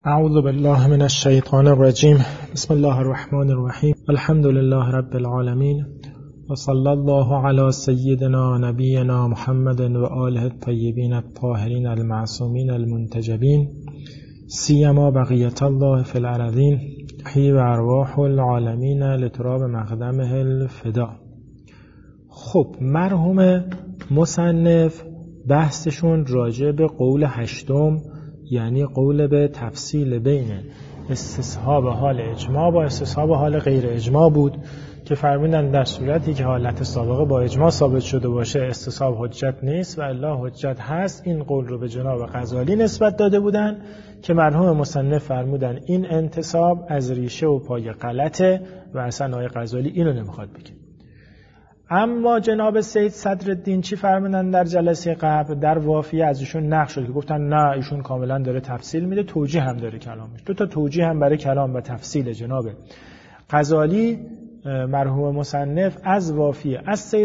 اعوذ بالله من الشیطان الرجیم. بسم الله الرحمن الرحیم. الحمد لله رب العالمین و صلی الله علی سیدنا نبینا محمد و آله الطیبین الطاهرین المعصومین المنتجبین سیما بقیت الله فی الارضین حی و ارواح العالمین لتراب مقدمه الفدا. خب مرحوم مصنف بحثشون راجع به قول هشتم، یعنی قول به تفصیل بین استصحاب حال اجماع با استصحاب حال غیر اجماع بود که فرمودن در صورتی که حالت سابقه با اجماع ثابت شده باشه استصحاب حجت نیست و الا حجت هست. این قول رو به جناب غزالی نسبت داده بودن که مرحوم مصنف فرمودن این انتساب از ریشه و پای غلطه و اصلا آقای غزالی اینو نمیخواد بگه. اما جناب سید صدرالدین چی فرمودن در جلسه قبل؟ در وافیه از ایشون نقل شد که گفتن نه ایشون کاملا داره تفصیل میده، توجیه هم داره کلامش. دو تا توجیه هم برای کلام و تفصیل جناب غزالی مرحوم مصنف از وافیه از سید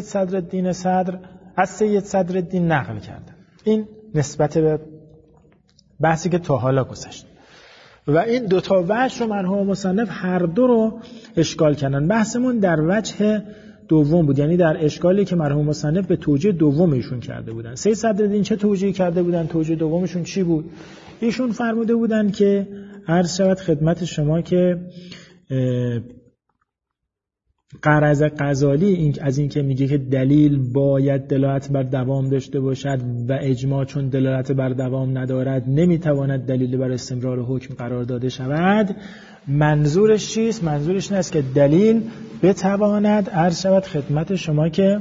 صدرالدین نقل کرده. این نسبت به بحثی که تا حالا گذشت و این دو تا وجه رو مرحوم مصنف هر دو رو اشکال کردن. بحثمون در وجه دوم بود، یعنی در اشکالی که مرحوم مصنف به توجیه دوم ایشون کرده بودن. سید صدرالدین چه توجیه کرده بودن؟ توجیه دومشون چی بود؟ ایشون فرموده بودن که عرض شود خدمت شما که غرض غزالی از این که میگه که دلیل باید دلالت بر دوام داشته باشد و اجماع چون دلالت بر دوام ندارد نمیتواند دلیل بر استمرار حکم قرار داده شود. منظورش چیست؟ منظورش این است که دلیل بتواند عرض شود خدمت شما که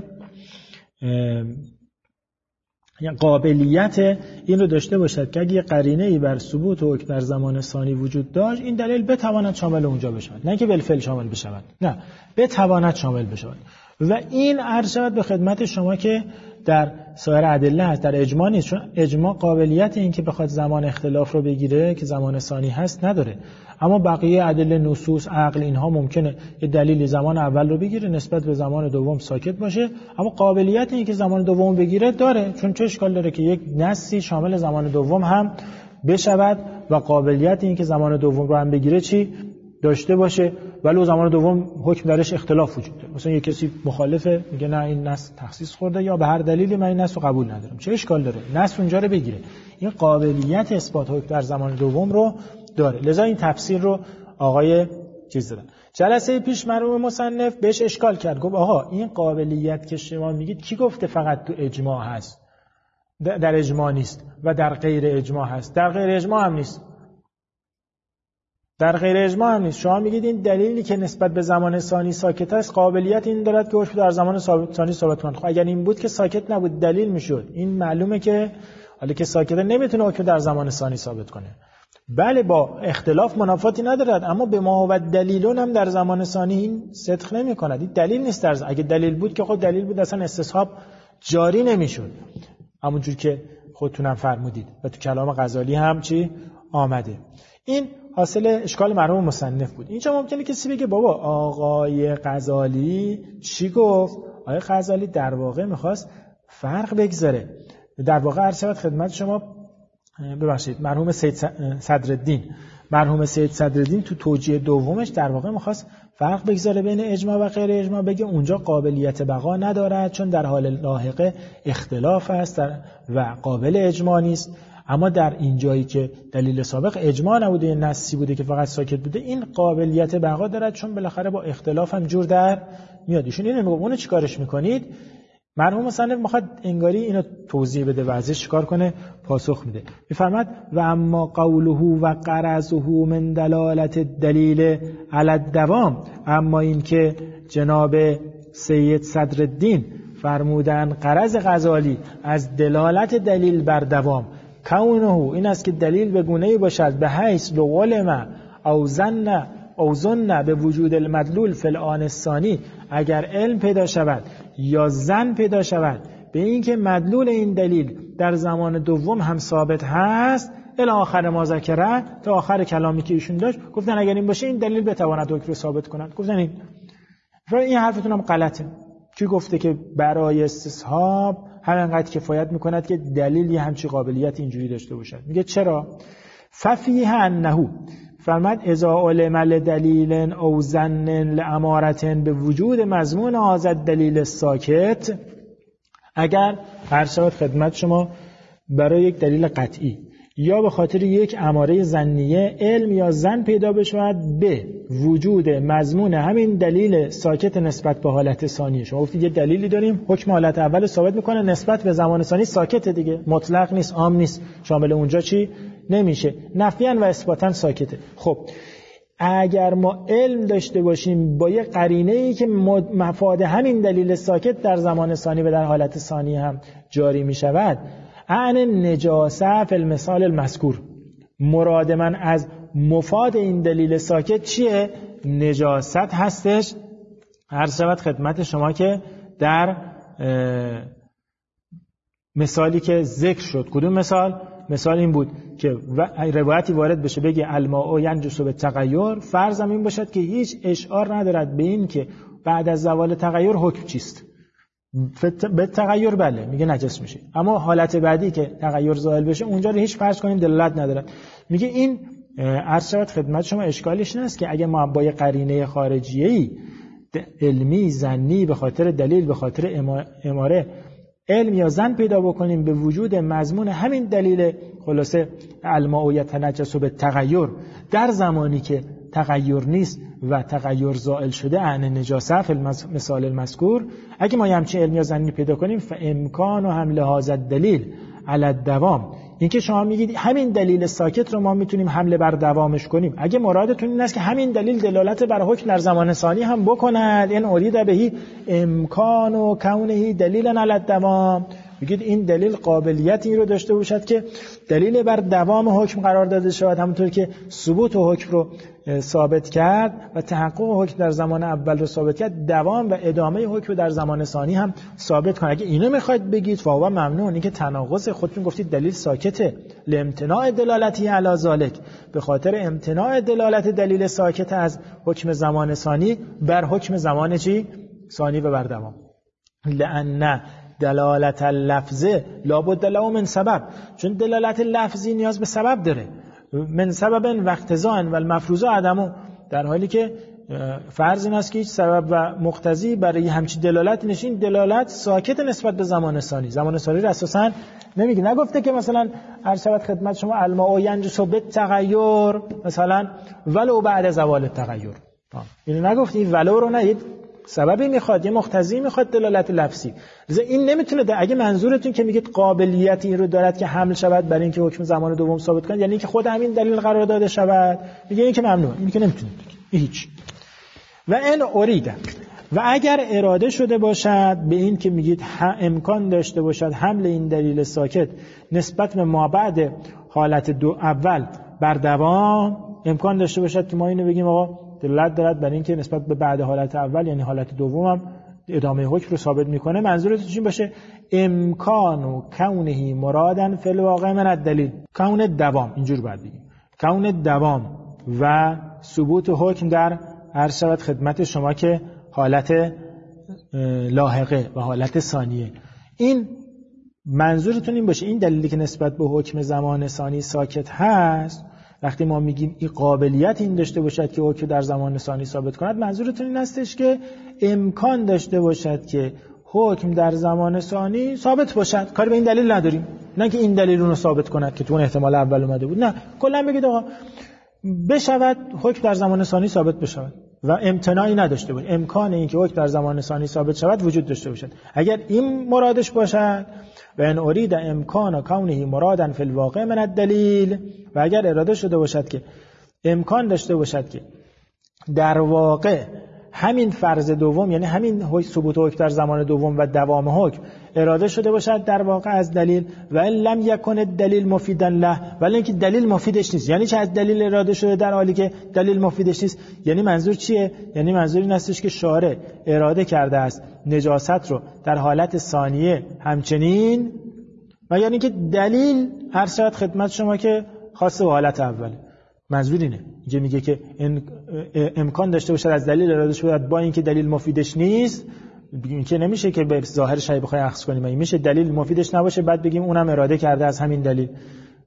قابلیت این رو داشته باشد که اگه قرینه‌ای بر ثبوت حکم در زمان ثانی وجود داشت این دلیل بتواند شامل اونجا بشود، نه که بالفعل شامل بشود، نه بتواند شامل بشود. و این عرض شود به خدمت شما که در سایر ادله هست، در اجماع نیست، چون اجماع قابلیت این که بخواد زمان اختلاف رو بگیره که زمان ثانی هست نداره. اما بقیه ادله، نصوص، عقل، اینها ممکنه یه دلیلی زمان اول رو بگیره نسبت به زمان دوم ساکت باشه، اما قابلیت این که زمان دوم بگیره داره. چون چه اشکال داره که یک نصی شامل زمان دوم هم بشود و قابلیت این که زمان دوم رو هم بگیره چی داشته باشه، ولی زمان دوم حکم درش اختلاف وجود داره. مثلا یک کسی مخالفه میگه نه این نص تخصیص خورده یا به هر دلیلی من این نص رو قبول ندارم، چه اشکال داره؟ نص اونجا رو بگیره. این قابلیت اثبات حکم در زمان دوم رو داره. لذا این تفسیر رو آقای چیز دادن. جلسه پیش مرحوم مصنف بهش اشکال کرد، گفت آقا این قابلیت که شما میگید کی گفته فقط تو اجماع هست؟ در اجماع نیست و در غیر اجماع هست. در غیر اجماع هم نیست. در غیر اجماع هم نیست. شما میگید این دلیلی که نسبت به زمان ثانی ساکت است قابلیت این دارد که حکم در زمان ثانی ثابت کنه. خب اگر این بود که ساکت نبود دلیل میشد. این معلومه که حالا که ساکته نمیتونه حکم در زمان ثانی ثابت کنه. بله با اختلاف منافاتی ندارد، اما به ما و دلیلون هم در زمان ثانی این صدق نمی‌کند. این دلیل نیست. اگه دلیل بود که خود دلیل بود اصلا استصحاب جاری نمیشد، همونجور که خودتونم فرمودید و تو کلام غزالی هم چی آمده. این حاصل اشکال مرحوم مصنف بود. اینجا ممکنه کسی بگه بابا آقای غزالی چی گفت؟ آقای غزالی در واقع میخواست فرق بگذاره. در واقع عرض شود خدمت شما ببخشید مرحوم سید صدرالدین تو توجیه دومش در واقع میخواست فرق بگذاره بین اجماع و غیر اجماع، بگه اونجا قابلیت بقا ندارد چون در حال لاحقه اختلاف است و قابل اجماع نیست. اما در این جایی که دلیل سابق اجماع نبوده، نصی بوده که فقط ساکت بوده، این قابلیت بقا دارد چون بالاخره با اختلاف هم جور در میاد. ایشون اینو میگه اونو چیکارش میکنید؟ مرحوم مصنف میخواد انگاری اینو توضیح بده و ازش چیکار کنه؟ پاسخ میده. میفرماد و اما قوله و غرضه من دلالت الدلیل علی الدوام، اما این که جناب سید صدرالدین فرمودن غرض غزالی از دلالت دلیل بر دوام کونه این است که دلیل به گونه‌ای باشد به حیث لو علم او ظن به وجود المدلول فی الآن الثانی، اگر علم پیدا شود یا ظن پیدا شود به این که مدلول این دلیل در زمان دوم هم ثابت هست الی آخر ما ذکره، تا آخر کلامی که ایشون داشت گفتن اگر این باشه این دلیل بتواند حکم رو ثابت کند. گفتن این حرفتون هم غلطه. کی گفته که برای استصحاب همینقدر کفایت میکند که دلیلی همچی قابلیت اینجوری داشته باشد؟ میگه چرا؟ ففیه انه فرمد اذا علم لدلیل او ظن لامارة به وجود مضمون هذا الدلیل الساکت، اگر هر شود خدمت شما برای یک دلیل قطعی یا به خاطر یک اماره ظنیه علم یا ظن پیدا بشود به وجود مضمون همین دلیل ساکت نسبت به حالت ثانیه. شما گفتید یه دلیلی داریم حکم حالت اول ثابت میکنه، نسبت به زمان ثانی ساکته دیگه، مطلق نیست، عام نیست، شامل اونجا چی نمیشه، نفیاً و اثباتاً ساکته. خب اگر ما علم داشته باشیم با یه قرینه‌ای که مفاد همین دلیل ساکت در زمان ثانی و در حالت ثانی هم جاری میشود، عن نجاسه فی المثال المذکور، مراد من از مفاد این دلیل ساکت چیه؟ نجاست هستش. عرض شود خدمت شما که در مثالی که ذکر شد، کدوم مثال؟ مثال این بود که روایتی وارد بشه بگه الماء ینجس بالتغیر، فرضم این باشد که هیچ اشعار ندارد به این که بعد از زوال تغییر حکم چیست. به تغییر بله میگه نجس میشه، اما حالت بعدی که تغییر زائل بشه اونجا رو هیچ فرض کنیم دلالت ندارد. میگه این عرض شود خدمت شما اشکالش نیست که اگه ما با یه قرینه خارجیه‌ای علمی ظنی به خاطر دلیل به خاطر اماره علم یا ظن پیدا بکنیم به وجود مضمون همین دلیل خلاصه الماء یتنجس بالتغیر در زمانی که تغییر نیست و تغییر زائل شده عن نجاسه فی المثال المذکور، اگه ما همچین علم یا ظنی پیدا کنیم فامکان و حمل هذا الدلیل علی الدوام، اینکه شما میگید همین دلیل ساکت رو ما میتونیم حمله بر دوامش کنیم، اگه مرادتون این است که همین دلیل دلالت بر حکم در زمان ثانی هم بکند، این ارید بهی امکان و کونه دلیلا علی الدوام، بگید این دلیل قابلیت این رو داشته باشد که دلیل بر دوام حکم قرار داده شود، همونطور که ثبوت حکم رو ثابت کرد و تحقق حکم در زمان اول رو ثابت کرد، دوام و ادامه حکم در زمان ثانی هم ثابت کنه. اگه اینو میخواید بگید فهو ممنوع، این که تناقض خودتون گفتید دلیل ساکته لامتناع دلالتی علی ذالک، به خاطر امتناع دلالت دلیل ساکت از حکم زمان ثانی بر حکم زمان چی؟ ثانی و بر دوام. لأن دلالت اللفظه لابد له من سبب، چون دلالت لفظی نیاز به سبب داره، من سبب و اقتضاء و المفروض عدمو، در حالی که فرض این است که هیچ سبب و مقتضی برای همچین دلالت نشین، دلالت ساکت نسبت به زمان ثانی. زمان ثانی رو اساساً نمیگه، نگفته که مثلا هر شود خدمت شما الماء ینجس بالتغیر مثلا ولو بعد زوال التغیر، اینو نگفتی، ولو رو نید، سببی میخواد، یه مقتضی میخواد دلالت لفظی. لذا این نمیتونه اگه منظورتون که میگید قابلیت این رو دارد که حمل شود برای اینکه حکم زمان دوم ثابت کنه، یعنی اینکه خود همین دلیل قرار داده شود، میگه این که ممنوع، این که نمیتونید هیچ. و این اریده، و اگر اراده شده باشد به این که میگید امکان داشته باشد حمل این دلیل ساکت نسبت به ما بعد حالت اول بر دوام، امکان داشته باشد که ما اینو بگیم آقا دلالت دارد برای اینکه نسبت به بعد حالت اول یعنی حالت دوم هم ادامه حکم رو ثابت میکنه، منظورتون چی باشه؟ امکان و کونه مرادن فی الواقع من الدلیل، کون دوام، اینجور باید بگیم کون دوام و ثبوت حکم در هر شود خدمت شما که حالت لاحقه و حالت ثانیه. این منظورتون این باشه، این دلیلی که نسبت به حکم زمان ثانی ساکت هست، وقتی ما میگیم این قابلیت این داشته باشد که حکم در زمان ثانی ثابت کند، منظورتون این هستش که امکان داشته باشد که حکم در زمان ثانی ثابت باشد، کاری به این دلیل نداریم، نه که این دلیل اون رو ثابت کند که تو اون احتمال اول اومده بود، نه کلا بگید آقا بشود حکم در زمان ثانی ثابت بشود و امتناعی نداشته باشه، امکان این که حکم در زمان ثانی ثابت شود وجود داشته باشد. اگر این مرادش باشد و ان ارید امکان کونه مرادا فی الواقع من الدلیل، و اگر اراده شده باشد که امکان داشته باشد که در واقع همین فرض دوم یعنی همین ثبوت حکم در زمان دوم و دوام حکم اراده شده باشد در واقع از دلیل، و ان لم یکن الدلیل مفیدا له، ولی اینکه دلیل مفیدش نیست، یعنی چه از دلیل اراده شده در حالی که دلیل مفیدش نیست، یعنی منظور چیه؟ یعنی منظور این هستش که شارع اراده کرده است نجاست رو در حالت ثانیه همچنین، و یعنی که دلیل هر شرط خدمت شما که خاص به حالت اوله. منظور اینه، اینجا میگه که امکان داشته باشد از دلیل اراده شده با اینکه دلیل مفیدش نیست، بگیم که نمیشه که به ظاهر شای بخوای اخذ کنیم، این میشه دلیل مفیدش نباشه بعد بگیم اونم اراده کرده از همین دلیل،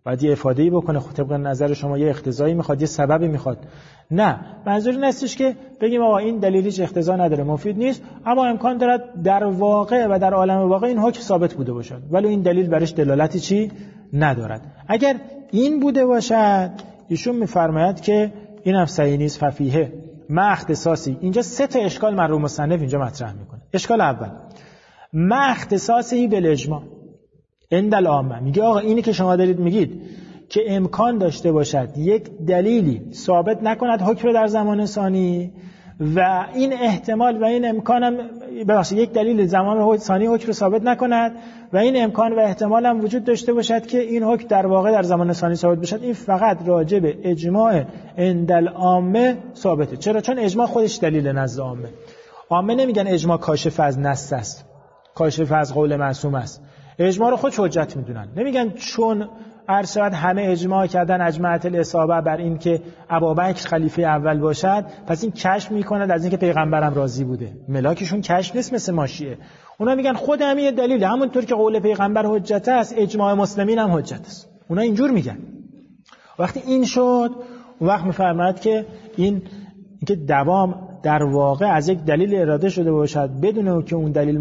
باید یه افاده‌ای بکنه، خب طبق نظر شما یه اقتضایی میخواد، یه سببی میخواد. نه، منظور این نیستش که بگیم آقا این دلیلیش اقتضا نداره، مفید نیست، اما امکان دارد در واقع و در عالم واقع این حکم ثابت بوده باشد ولی این دلیل برش دلالتی چی ندارد. اگر این بوده باشد ایشون میفرماید که این هم صحیح نیست. ففیه ما اختصاصی، اینجا 3 تا اشکال مرحوم مصنف اینجا مطرح میکنه. اشکال اول، ما اختصاصی بالاجماع عند العامه، میگه آقا اینی که شما دارید میگید که امکان داشته باشد یک دلیلی ثابت نکند حکم در زمان ثانی و این احتمال و این امکان هم ببخشید یک دلیل زمان ثانی حکم رو ثابت نکند و این امکان و احتمال هم وجود داشته باشد که این حکم در واقع در زمان ثانی ثابت بشد، این فقط راجع به اجماع عند العامه ثابته. چرا؟ چون اجماع خودش دلیل نزد عامه. عامه نمیگن اجماع کاشف از نص است، کاشف از قول معصوم است، اجماع رو خود حجت میدونن. نمیگن چون ارشد همه اجماع کردن اجماعت الاصابه بر این که ابوبکر خلیفه اول باشد پس این کشف میکند از این که پیغمبرم راضی بوده. ملاکشون کشف نیست مثل ما شیعه. اونا میگن خود همین دلیل، همونطور که قول پیغمبر حجت است اجماع مسلمین هم حجت است. اونا اینجور میگن. وقتی این شد اون وقت میفرماید که این که دوام در واقع از یک دلیل اراده شده باشد بدون که اون دلیل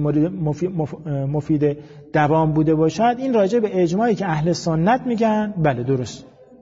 مفید دوام بوده باشد، این راجع به اجماعی که اهل سنت میگن بله درست.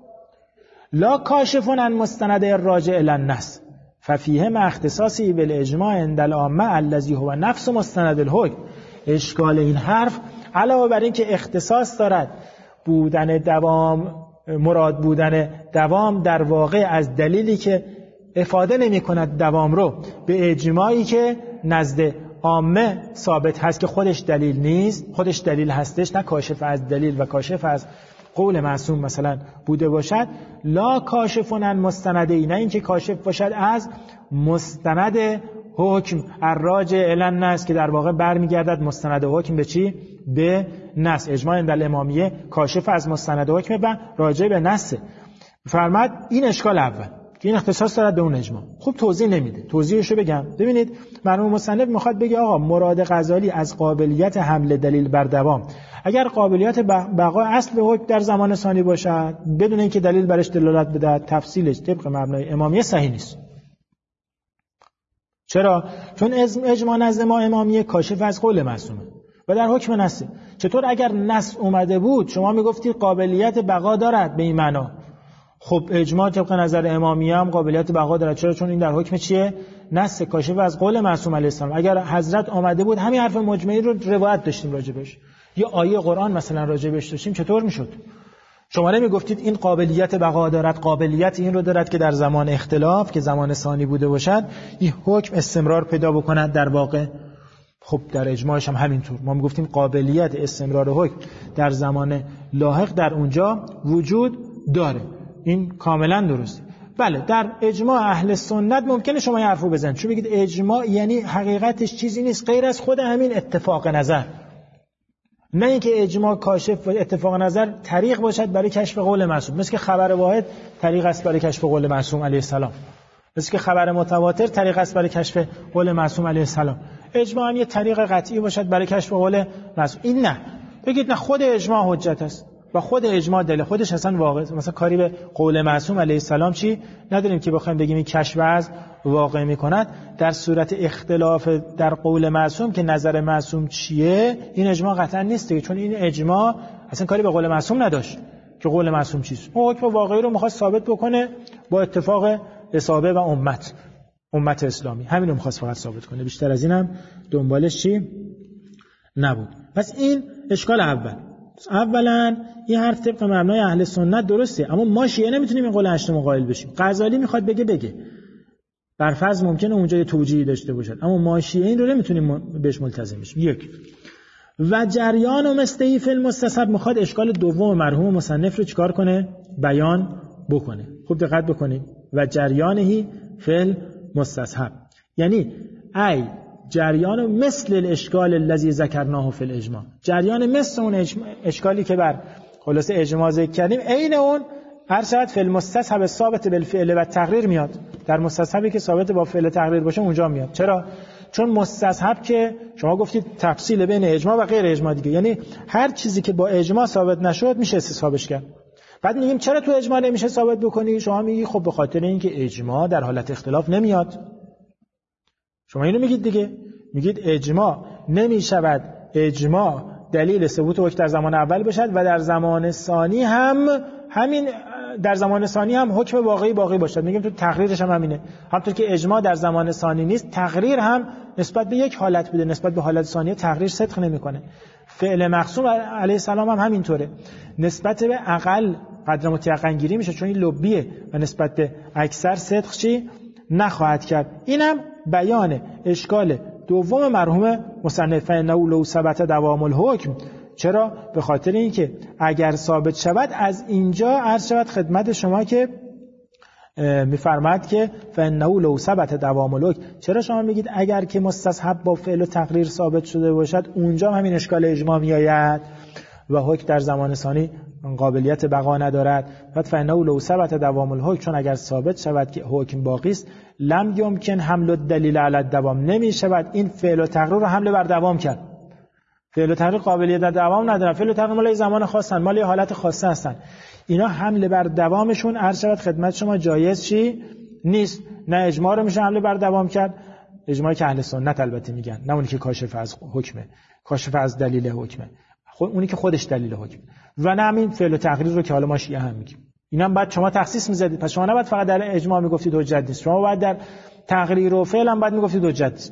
لا کاشفون عن مستند الراجع الی النص ففیه ما اختصاصی بالاجماع عند العامه الذی هو نفس مستند الحکم. اشکال این حرف علاوه بر این که اختصاص دارد بودن دوام، مراد بودن دوام در واقع از دلیلی که افاده نمی کند دوام رو، به اجماعی که نزد عامه ثابت هست که خودش دلیل نیست، خودش دلیل هستش، نه کاشف از دلیل و کاشف از قول معصوم مثلا بوده باشد. لا کاشفون عن مستندی، نه اینکه کاشف باشد از مستند حکم الراجع الی النص که در واقع برمیگردد مستند حکم به چی؟ به نص. اجماع عند الامامیه کاشف از مستند حکم و راجع به نص. فرماد این اشکال اول که این اختصاص دارد به اون اجماع. خوب توضیح نمیده. توضیحشو بگم. ببینید مرحوم مصنف میخواد بگه آقا مراد غزالی از قابلیت حمل دلیل بر دوام، اگر قابلیت بقای اصل حکم در زمان ثانی باشد بدون اینکه دلیل برش دلالت بده، تفصیلش طبق مبنای امامیه صحیح نیست. چرا؟ چون اجماع نزد ما امامیه کاشف از قول معصومه و در حکم نص. چطور اگر نص اومده بود شما میگفتید قابلیت بقا دارد به این معنا؟ خب اجماع طبق نظر امامیه هم قابلیت بقا داره. چرا؟ چون این در حکم چیه؟ نص کاشف از قول معصوم علیه السلام. اگر حضرت آمده بود همین حرف مجمعی رو روایت داشتیم راجبش، یا آیه قرآن مثلا راجبش داشتیم، چطور میشد؟ شما نمیگفتید این قابلیت بقا دارد، قابلیت این رو دارد که در زمان اختلاف که زمان ثانی بوده باشد این حکم استمرار پیدا بکند در واقع. خب در اجماعش هم همینطور ما میگفتیم قابلیت استمرار حکم در زمان لاحق در اونجا وجود داره. این کاملا درسته. بله در اجماع اهل سنت ممکنه شما یه حرفو بزنید، چون بگید اجماع یعنی حقیقتش چیزی نیست غیر از خود همین اتفاق نظر، نه اینکه اجماع کاشف و اتفاق نظر طریق باشد برای کشف قول معصوم، مثل که خبر واحد طریق است برای کشف قول معصوم علیه السلام، مثل که خبر متواتر طریق است برای کشف قول معصوم علیه السلام. اجماع هم یه طریق قطعی باشد برای کشف قول معصوم. این نه، بگید نه خود اجماع حجت است و خود اجماع دلیل خودش اصلا واقع، مثلا کاری به قول معصوم علیه السلام چی نداریم که بخوایم بگیم این کشف از واقع میکند. در صورت اختلاف در قول معصوم که نظر معصوم چیه این اجماع قطعا نیست دیگه، چون این اجماع اصلا کاری به قول معصوم نداشت که قول معصوم چیست. اون حکم واقعی رو می‌خواست ثابت بکنه با اتفاق اصحابه و امت اسلامی، همین رو می‌خواست فقط ثابت کنه، بیشتر از اینم دنبالش چی نبود. پس این اشکال اول. اولا این حرف طبق مبنای اهل سنت درسته، اما ما شیعه نمیتونیم این قول هشتم قائل بشیم. غزالی میخواد بگه بر فرض ممکنه اونجا یه توجیهی داشته باشد، اما ما شیعه این رو نمیتونیم بهش ملتزم بشیم. یک و جریان و مستهی فی المستصحب، میخواد اشکال دوم مرحوم مصنف رو چیکار کنه؟ بیان بکنه. خوب دقت بکنید. و جریانهی فی المستصحب یعنی ای جریان مثل الاشکال الذی ذکرناه فی الاجماع، جریان مثل اون اشکالی که بر خلاصه اجماع ذکر کردیم عین اون هر شاید فی المستصحب ثابت بالفعل و تقریر میاد. در مستصحبی که ثابت با فعل تقریر باشه اونجا میاد. چرا؟ چون مستصحب که شما گفتید تفصیل بین اجماع و غیر اجماع دیگه، یعنی هر چیزی که با اجماع ثابت نشد میشه استصحابش کرد. بعد میگیم چرا تو اجماع نمیشه ثابت بکنی؟ شما میگی خب به خاطر اینکه اجماع در حالت اختلاف نمیاد. شما اینو میگید دیگه، میگید اجماع نمیشود اجماع دلیل ثبوت حکم در زمان اول باشد و در زمان ثانی هم همین، در زمان ثانی هم حکم باقی باشد. میگیم تو تقریرش هم همینه، همونطور که اجماع در زمان ثانی نیست، تقریر هم نسبت به یک حالت بوده، نسبت به حالت ثانیه تقریر صدق نمیکنه. فعل مقسوم علیه السلام هم همینطوره، نسبت به اقل قدر متیقن گیری میشه چون این لبیه و نسبت به اکثر صدق چی نخواهد کرد. اینم بیان اشکال دوم مرحوم مصنف فإنه لو ثبت دوام الحکم. چرا؟ به خاطر اینکه اگر ثابت شود، از اینجا عرض شود خدمت شما که میفرماد که فإنه لو ثبت دوام الحکم. چرا شما میگید اگر که مستصحب با فعل و تقریر ثابت شده باشد اونجا همین اشکال اجماع میآید و حکم در زمان ثانی قابلیت بقا ندارد؟ بعد فإنه لو ثبت دوام الحکم، چون اگر ثابت شود که حکم باقی است، لم یمکن حمل الدلیل علی الدوام، نمی شود این فعل و تقریر رو حمل بر دوام کرد. فعل و تقریر قابلیت در دوام ندارن، فعل و تقریر مال زمان خاصن، مال حالت خاصه هستن. اینا حمل بر دوامشون عرض شود خدمت شما جایز چی نیست. نه اجماع رو میشه حمل بر دوام کرد، اجماعی که اهل سنت البته میگن، نه اونی که کاشف از حکمه، کاشف از دلیل حکمه، اونی که خودش دلیل حکم، و نه همین فعل و تقریر رو که حالا ما شیعه هم میگیم. اینم بعد شما تخصیص می‌زدید. پس شما نباید فقط در اجماع میگفتید حجت نیست، شما باید در تقریر و فعل هم باید میگفتید حجت نیست.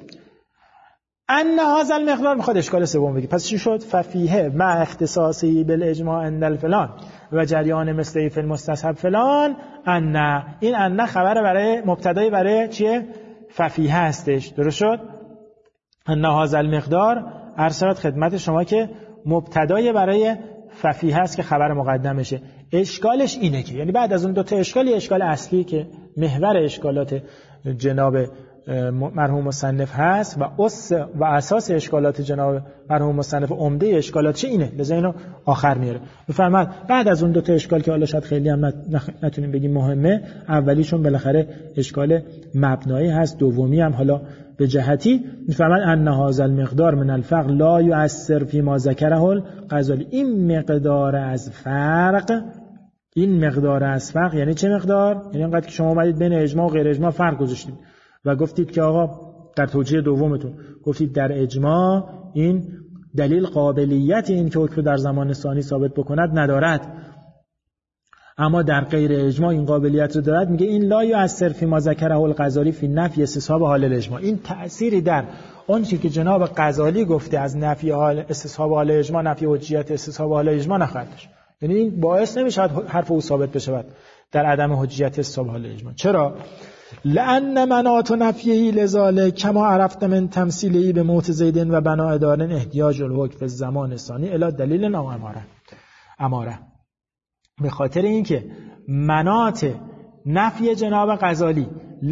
ان هذا المقدار میخواد اشکال سوم بگی. پس چی شد؟ ففیه مع اختصاصی بالاجماع ان الفلان و جریان مثل فی المستصحب فلان ان. این ان خبر برای مبتدای برای چیه؟ ففیه هستش. درست شد؟ ان هذا المقدار ارسلت خدمت شما که مبتدای برای ففیه هست که خبر مقدمشه. اشکالش اینه که یعنی بعد از اون دو تا اشکال اصلی که محور اشکالات جناب مرحوم مصنف هست و اساس اشکالات جناب مرحوم مصنف، عمده اشکالات چه اینه، لذا اینو آخر میاره. میفرماد بعد از اون دو تا اشکال که حالا شاید خیلی هم نتونیم بگیم مهمه، اولیشون بالاخره اشکال مبنایی هست، دومی هم حالا به جهتی. میفرماد ان هذا المقدار من الفرق لا یؤثر فی ما ذکره الغزالی. این مقدار از فرق، این مقدار از فرق یعنی چه مقدار؟ یعنی اینقدر که شما اومدید بین اجماع و غیر اجماع فرق گذاشتید و گفتید که آقا در توجیه دومتون گفتید در اجماع این دلیل قابلیت این که حکم در زمان ثانی ثابت بکند ندارد، اما در غیر اجماع این قابلیت رو دارد. میگه این لا یؤثر فی ما ذکره الغزالی فی نفی استصحاب حال الاجماع. این تأثیری در اون چیزی که جناب غزالی گفته از نفی حال استصحاب حال اجماع، نفی حجیت استصحاب حال اجماع نخواهد داشت. یعنی این باعث نمیشه حرف او ثابت بشه در عدم حجیت استصحاب حال اجماع. چرا؟ لأن مناط نفیه لذالک کما عرفت من تمثیله به موت زیدن و بناء دارن احتیاج الحکم فی الزمان ثانی الی دلیل او اماره. به خاطر اینکه مناط نفی جناب غزالی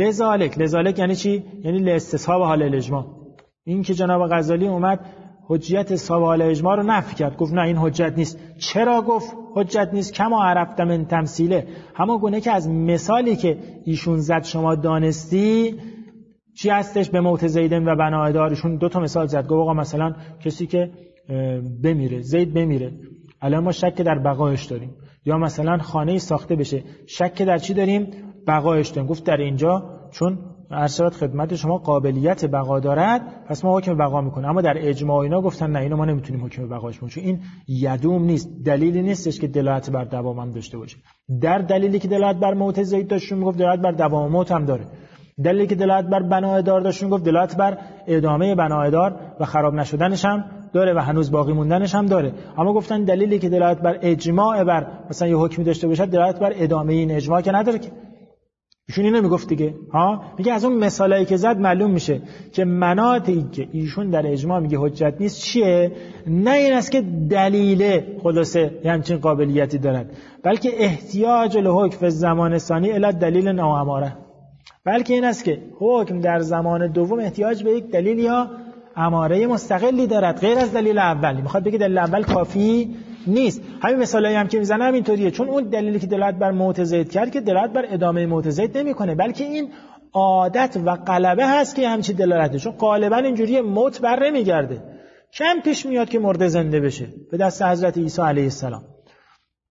لذالک یعنی چی؟ یعنی لاستصحاب حال الاجماع. این که جناب غزالی اومد حجیت استصحاب حال اجماع رو نفی کرد، گفت نه این حجت نیست. چرا گفت حجت نیست؟ کما عرفت من تمثیله، همون گونه که از مثالی که ایشون زد شما دانستی چی هستش. به موت زیدن و بناء دارشون دو تا مثال زد. گفت آقا مثلا کسی که بمیره، زید بمیره، الان ما شک در بقایش داریم، یا مثلا خانه ساخته بشه، شک در چی داریم؟ بقایش داریم. گفت در اینجا چون ارشاد خدمت شما قابلیت بقا دارد پس ما حکم بقا میکنیم. اما در اجماع اینا گفتن نه، اینو ما نمیتونیم حکم بقاش کنیم چون این یدوم نیست، دلیلی نیستش که دلالت بر دوام هم داشته باشه. در دلیلی که دلالت بر موت زید داشت میگفت دلالت بر دوام موت هم داره. دلیلی که دلالت بر بناء دار داشت میگفت دلالت بر ادامه بناء دار و خراب نشدنش هم داره و هنوز باقی موندنش هم داره. اما گفتن دلیلی که دلالت بر اجماع بر مثلا یه حکمی داشته باشه دلالت بر ادامه این اجماع که نداره که. ایشون اینو میگفت دیگه ها، میگه از اون مثالایی که زد معلوم میشه که مناطی که ایشون در اجماع میگه حجت نیست چیه؟ نه این است که دلیل خلاصه همچین قابلیتی دارد، بلکه احتیاج الحکم فی زمان ثانی الی دلیل او اماره، بلکه این است که حکم در زمان دوم احتیاج به یک دلیل یا اماره مستقلی دارد غیر از دلیل اولی. میخواد بگه دلیل اول کافی نیست. همین مثالایی هم که میزنه همینطوریه، چون اون دلیلی که دلالت بر موت زید کرد که دلالت بر ادامه موت زید نمیکنه، بلکه این عادت و غلبه هست که همچین دلالته، چون غالبا اینجوری موت بر نمیگرده، کم پیش میاد که مرده زنده بشه به دست حضرت عیسی علیه السلام.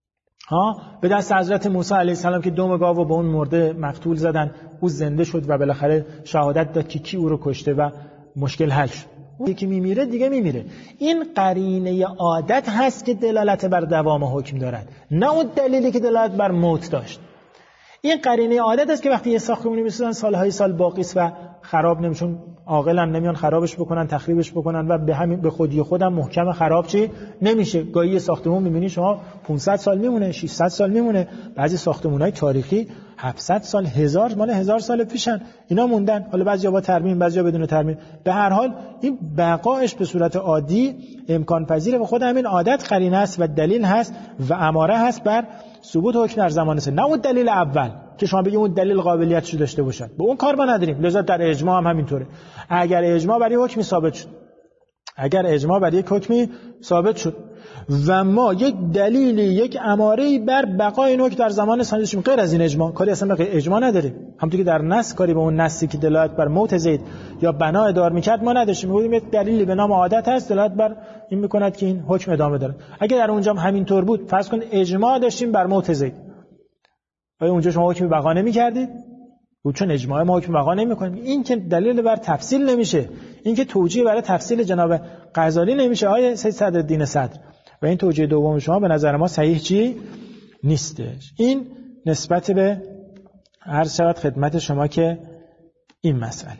به دست حضرت موسی علیه السلام که دم گاو به اون مرده مقتول زدن، او زنده شد و بالاخره شهادت داد که کی او رو کشته و مشکل حل شد. یکی میمیره دیگه میمیره. این قرینه عادت هست که دلالت بر دوام حکم دارد، نه اون دلیلی که دلالت بر موت داشت. این قرینه عادت است که وقتی یه ساختمونی میسازن سالهای سال باقی است و خراب نمیشون، عاقلا نمیان خرابش بکنن، تخریبش بکنن و به همین به خودی خودم محکم خراب چی نمیشه. گاهی ساختمون میبینی شما 500 سال میمونه، 600 سال میمونه، بعضی ساختمونای تاریخی 700 سال، 1000 مال 1000 سال پیشن، اینا موندن. حالا بعضیا با ترمیم، بعضیا بدون ترمیم. به هر حال این بقایش به صورت عادی امکان پذیره و خود همین عادت قرینه است و دلیل هست و اماره هست بر ثبوت حکم در زمان سه. نه اون دلیل اول که شما بگید اون دلیل قابلیتش داشته باشد، به اون کار ما نداریم. لذا در اجماع هم همینطوره. اگر اجماع برای حکمی ثابت شد، اگر اجماع برای یک حکمی ثابت شد و ما یک دلیلی، یک اماره‌ای بر بقای این حکم در زمان ثانی داشتیم، غیر از این اجماع کاری اصلا به اجماع نداریم. همونطور که در نص کاری به اون نصی که دلالت بر موت زید یا بنا ادار میکرد ما نداشتیم، میگیم یک دلیلی به نام عادت هست دلالت بر این میکند که این حکم ادامه داره. اگه در اونجا هم همینطور بود، فرض کن اجماع داشتیم بر موت زید، آیا اونجا شما حکم بقا نمی‌کردید؟ چون اجماع ما حکم بقا نمی‌کنیم. این که دلیل بر تفصیل نمیشه، این که توجیه برای تفصیل جناب غزالی نمیشه آیه سید صدرالدین صدر، و این توجیه دوم شما به نظر ما صحیح چی نیستش. این نسبت به عرض شود خدمت شما که این مسئله.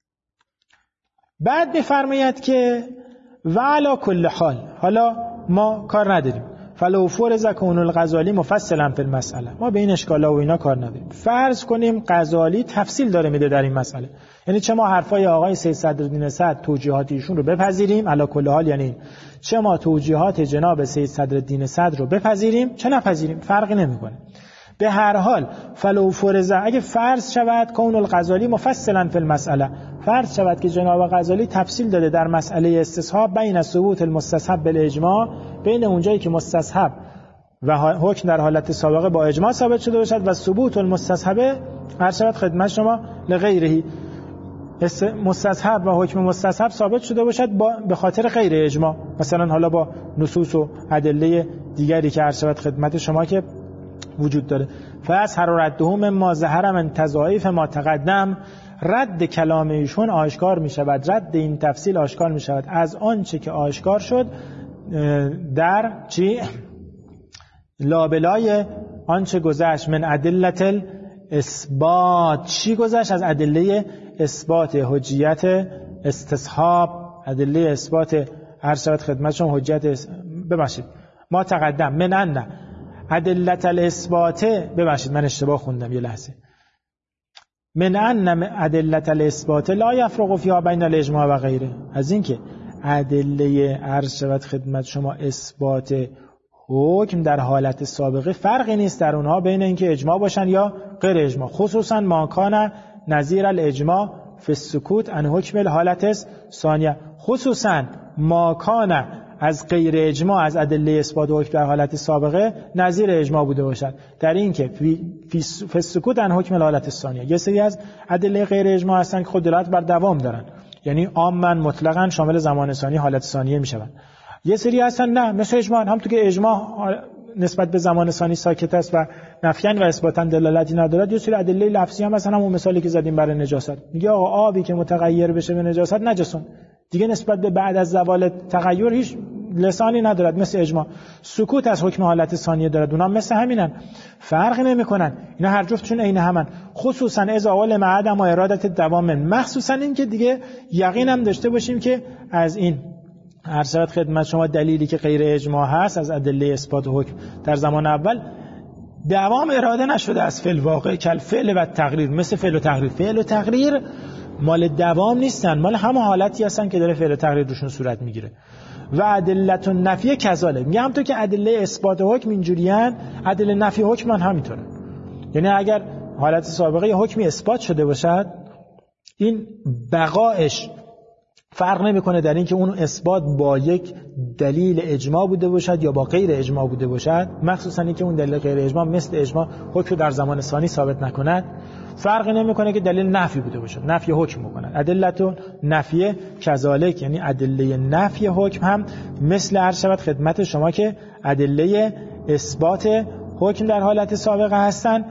بعد می‌فرماید که و علی کل حال، حالا ما کار نداریم فلو فرض کون الغزالی مفصلا فی المسئله، ما به این اشکالا و اینا کار نداریم. فرض کنیم غزالی تفصیل داره میده در این مسئله، یعنی چه ما حرفای آقای سید صدرالدین صدر توجیهات ایشون رو بپذیریم علی کل حال، یعنی چه ما توجیهات جناب سید صدرالدین صدر رو بپذیریم چه نپذیریم، فرقی نمیکنه. به هر حال فلو فرض، اگه فرض شود کون الغزالی مفصلا فی المسئله، فرض شود که جناب غزالی تفصیل داده در مسئله استصحاب بین ثبوت المستصحب بالاجماع، بین اونجایی که مستصحب و حکم در حالت سابقه با اجماع ثابت شده باشد و ثبوت المستصحب هر شود خدمت شما لغیره، مستصحب و حکم مستصحب ثابت شده باشد به خاطر غیر اجماع، مثلا حالا با نصوص و ادله دیگری که هر شود خدمت شما که وجود داره. فاس هر ردهم ما ظهر من تضاعیف ما تقدم، رد کلام ایشون آشکار می شود، رد این تفصیل آشکار می شود از آنچه که آشکار شد در چی؟ لابلای آنچه گذشت من ادلت اثبات. چی گذشت؟ از ادله اثبات حجیت استصحاب، ادله اثبات هر شود خدمتشون حجیت ببخشید ما تقدم من ان ادلت الاثبات، ببخشید من اشتباه خوندم یه لحظه، من ان ادلت الاثبات لا یفرق فیها بین الاجماع و غیره، از اینکه ادله عرض شود خدمت شما اثبات حکم در حالت سابقه فرقی نیست در اونها بین اینکه اجماع باشن یا غیر اجماع، خصوصا ما کان نظیر الاجماع فی السکوت عن حکم الحالت ثانیه، خصوصا ما کان از غیر اجماع از ادله اثبات حکم در حالت سابقه نظیر اجماع بوده باشد در این که فی السکوت عن حکم الحالت ثانیه. یه سری از ادله غیر اجماع هستن که خود دلالت بر دوام دارن، یعنی عاماً مطلقاً شامل زمان ثانیه حالت ثانیه میشوند. یه سری هستن نه، مثل اجماع، همونطور که اجماع نسبت به زمان ثانی ساکت است و نفیاً و اثباتاً دلالتی ندارد. یه سری ادله لفظی هم مثلا همون مثالی که زدیم برای نجاست، میگه آقا آبی که متغیر بشه به نجاست نجسون، دیگه نسبت به بعد از زوال تغییر هیچ لسانی ندارد، مثل اجماع. سکوت از حکم حالت ثانیه دارد، اونها مثل همینن، فرقی نمیکنن، اینا هر جفتشون عین همن، خصوصا اذا علم عدم و ارادت دوام، مخصوصا این که دیگه یقین هم داشته باشیم که از این هر شود خدمت شما دلیلی که غیر اجماع هست از ادله اثبات حکم در زمان اول دوام اراده نشده از فعل واقع، کل فعل و تقریر، مثل فعل و تقریر. فعل و تقریر مال دوام نیستن، مال همه حالتی هستن که داره فعل و تقریر روشون صورت میگیره. و ادلت النفی کذالک، میگم همونطور که ادله اثبات حکم اینجوریان، ادله نفی حکم هم همینطوره. یعنی اگر حالت سابقه یه حکمی اثبات شده باشد، این بقایش فرق نمیکنه در این که اون اثبات با یک دلیل اجماع بوده باشد یا با غیر اجماع بوده باشد، مخصوصا این که اون دلیل غیر اجماع مثل اجماع حکم در زمان ثانی ثابت نکند، فرقی نمیکنه که دلیل نفی بوده باشد، نفی حکم بکنن. ادلت نفی کذالک، یعنی ادله نفی حکم هم مثل هر شود خدمت شما که ادله اثبات حکم در حالت سابقه هستن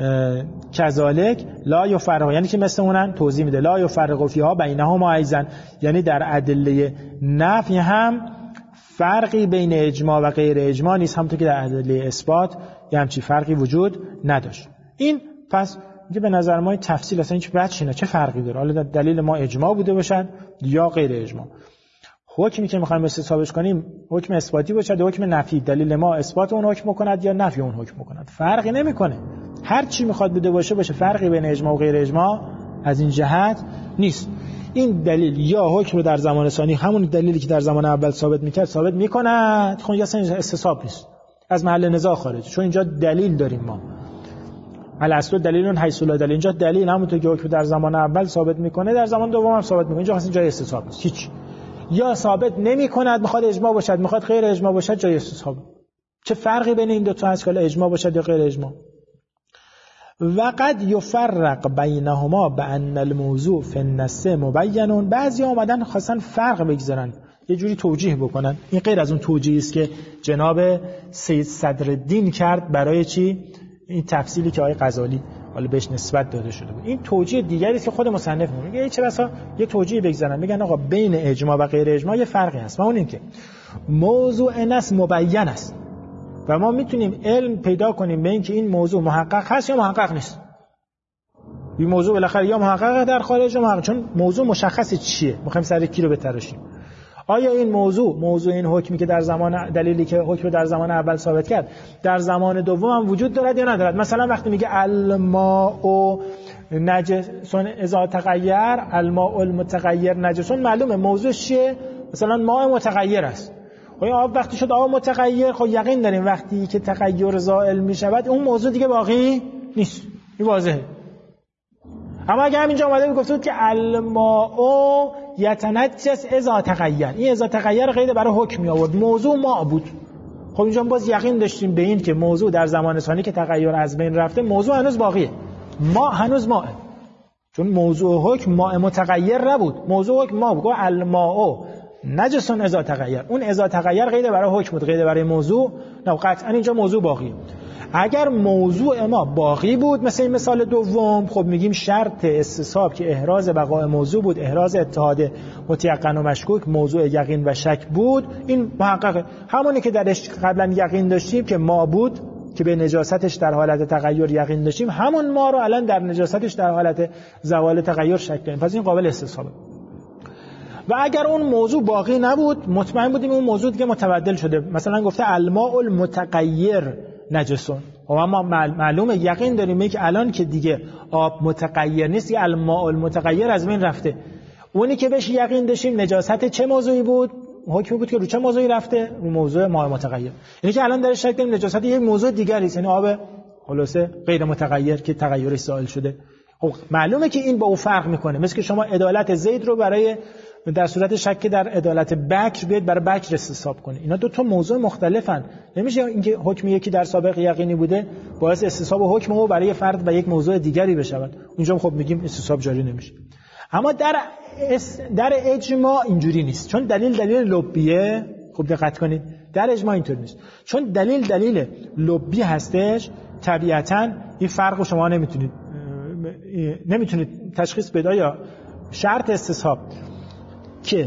کذالک لا یفرق، یعنی که مثل اونن توضیح میده لا یفرق فیها بینهما ایضا، یعنی در ادله نفی هم فرقی بین اجماع و غیر اجماع نیست، همونطور که در ادله اثبات یه همچین فرقی وجود نداشت. این پس میگه به نظر ما تفصیل اصلا هیچ وجهی نه، چه فرقی داره حالا دلیل ما اجماع بوده باشد یا غیر اجماع. حکمی که میخوایم استصحابش کنیم حکم اثباتی باشد، حکم نفی دلیل ما اثبات اون حکم کند یا نفی اون حکم کند، فرقی نمیکنه. هر چی میخواد بوده باشه فرقی بین اجماع و غیر اجماع از این جهت نیست. این دلیل یا حکم رو در زمان ثانی همون دلیلی که در زمان اول ثابت میکرد ثابت میکند، خب اصلا استصحاب نیست، از محل نزاع خارج، چون اینجا دلیل داریم ما. الاصل دلیل حیث لا دلیل، اینجا دلیل همونطور که حکم در زمان اول ثابت میکنه در زمان دوم هم ثابت میکنه، اینجا اصلا جای استصحاب نیست. هیچ یا ثابت نمیکند میخواد اجماع باشد میخواد غیر اجماع باشد جای استصحاب. چه فرقی بین این دو تا هست که اجماع باشد یا غیر اجماع؟ و قد یفرق بینهما بان الموضوع فی النص مبین. بعضی اومدن خواستن فرق بگذارن یه جوری توجیه بکنن، این غیر از اون توجیهی است که جناب سید صدرالدین کرد برای چی این تفصیلی که آقای غزالی حالا بهش نسبت داده شده بود. این توجیه دیگری است که خود مصنف میگه چه بسا یه توجیه بگذارن، میگن آقا بین اجماع و غیر اجماع یه فرقی هست و اون این که موضوع نص مبین است و ما میتونیم علم پیدا کنیم به این که این موضوع محقق هست یا محقق نیست. این موضوع بالاخره یا محقق در خارج یا محقق، چون موضوع مشخصه چیه، میخوایم سر کی رو بتراشیم. آیا این موضوع این حکمی که در زمان دلیلی که حکم در زمان اول ثابت کرد در زمان دوم هم وجود دارد یا ندارد؟ مثلا وقتی میگه الماء نجس اذا تغیر، الماء المتغیر نجس، معلومه موضوع چیه؟ مثلا ماء متغیر است. آب وقتی شد آب متغیر، خب یقین داریم وقتی که تغییر زائل میشود اون موضوع دیگه باقی نیست، این واضحه. اما اگه همینجا اومده میگفت بود که الماء یتنجس اذا تغیر، این اذا تغیر قید برای حکم می آورد، موضوع ما بود. خب اینجا باز یقین داشتیم به این که موضوع در زمان ثانی که تغییر از بین رفته موضوع هنوز باقیه، ما هنوز ماه، چون موضوع حکم ماء متغیر نبود، موضوع حکم ما بود. الماء نجس اذا تغیر، اون اذا تغیر قید برای حکم بود، قید برای موضوع نه، قطعا اینجا موضوع باقیه. اگر موضوع ما باقی بود مثل این مثال دوم، خب میگیم شرط استصحاب که احراز بقای موضوع بود، احراز اتحاد متیقن و مشکوک، موضوع یقین و شک بود، این محققه. همونی که درش قبلا یقین داشتیم که ما بود که به نجاستش در حالت تغییر یقین داشتیم، همون ما رو الان در نجاستش در حالت زوال تغییر شک داریم، پس این قابل استصحابه. و اگر اون موضوع باقی نبود مطمئن بودیم اون موضوع دیگه متبدل شده، مثلا گفته الماء المتغیر نجسون، و ما معلومه یقین داریم که الان که دیگه آب متغیر نیست، یه الماء المتغیر از بین رفته. اونی که بهش یقین داشتیم نجاست چه موضوعی بود؟ حکمی بود که رو چه موضوعی رفته؟ رو موضوع ماء متغیر. یعنی که الان در شک داریم نجاست یه موضوع دیگری است، یعنی آب خلاصه غیر متغیر که تغییرش زائل شده. خب معلومه که این با او فرق میکنه، مثل که شما عدالت زید رو برای در صورت شک در عدالت بکر بیاد برای بکر استصحاب کنه. اینا دو تا موضوع مختلفن، نمیشه اینکه حکم یکی در سابق یقینی بوده باعث استصحاب حکم او برای فرد و یک موضوع دیگری بشود، اونجا خب میگیم استصحاب جاری نمیشه. اما در اجماع اینجوری نیست، چون دلیل لبیه. خوب دقت کنید، در اجماع اینطور نیست، چون دلیل لبی هستش، طبیعتاً این فرق رو شما نمیتونید تشخیص بدید. یا شرط استصحاب که